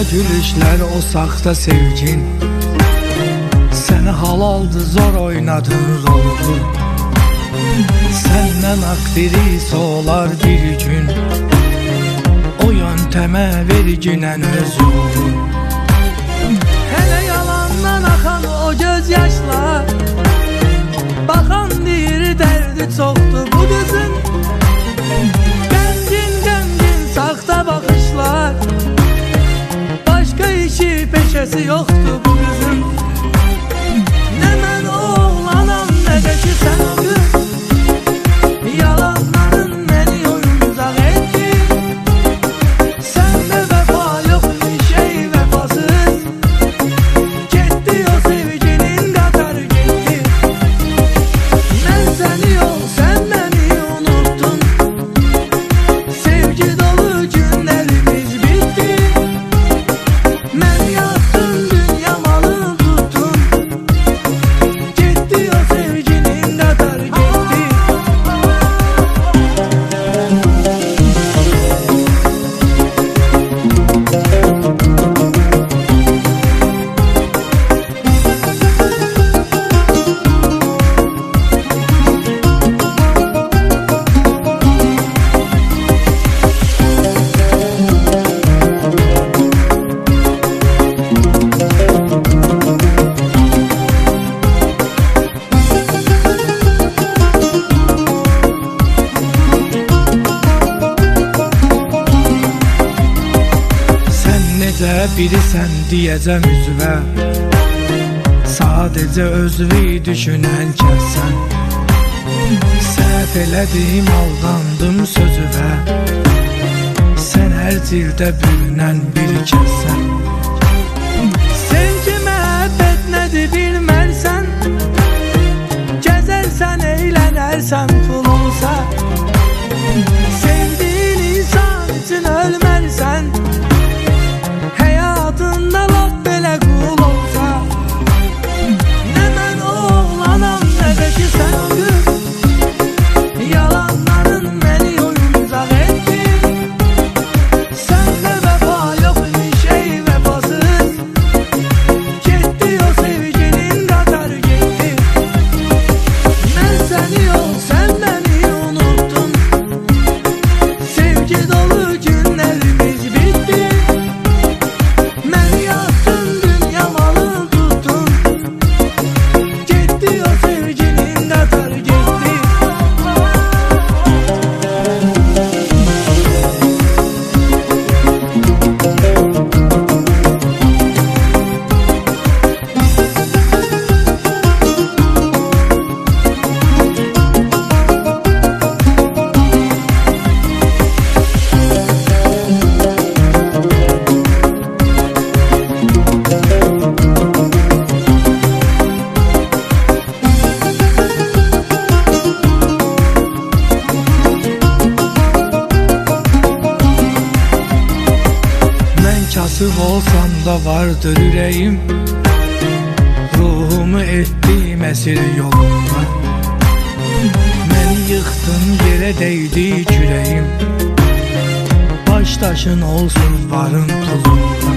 gülüşler, o saxta sevgin səni halaldı, zor oynadın rolunu. Səndən aktrisa olar bir gün, o yöntəmə verginən öz yolu. Hələ yalandan axan o göz yaşlar, baxan deyir dərdi çoxdur bu qızın. Qəmgin saxta baxışlar, başqa işi peşəsi yoxdur bu qızın. Nə mən oğlanam, nə də ki sən o qız. Yalanların məni oyuncaq etdi. Səndə vəfa yoxmuş ey vəfasız. Getdi o sevginin qatarı getdi. Mən səni yox, sən məni unuttun. Sevgi dolu günlərimiz bitdi. Mən yatdım, dünya malı tuttum. Getdi o sevginin qatarı getdi. Birisən deyəcəm üzvə, sadəcə özünü düşünən kəsən. Səhv elədim, aldandım sözüvə, sən hər cildə bürünən bir kəsən. Sevgi məhəbbət nədir bilmərsən, gəzərsən, eylənərsən, pul olsa. Sevdiğin insan üçün ölmərsən, həyatında laf belə qul olsa. Nə mən oğlanam, nə də ki sən o qız. Yalanların məni oyuncaq etdi. Səndə vəfa yoxmuş ey vəfasız. Getdi o sevginin qatarı getdi. Mən səni yox, sən məni unuttun. Sevgi dolu günlərimiz bitdi. Mən yatdım, dünya malı tuttum. Getdi o sevginin qatarı getdi. Kasıb olsam da vardır ürəyim, ruhumu etdim əsir yolunda. Məni yıxdın, yerə dəydi kürəyim, baş daşın olsun varın pulunda.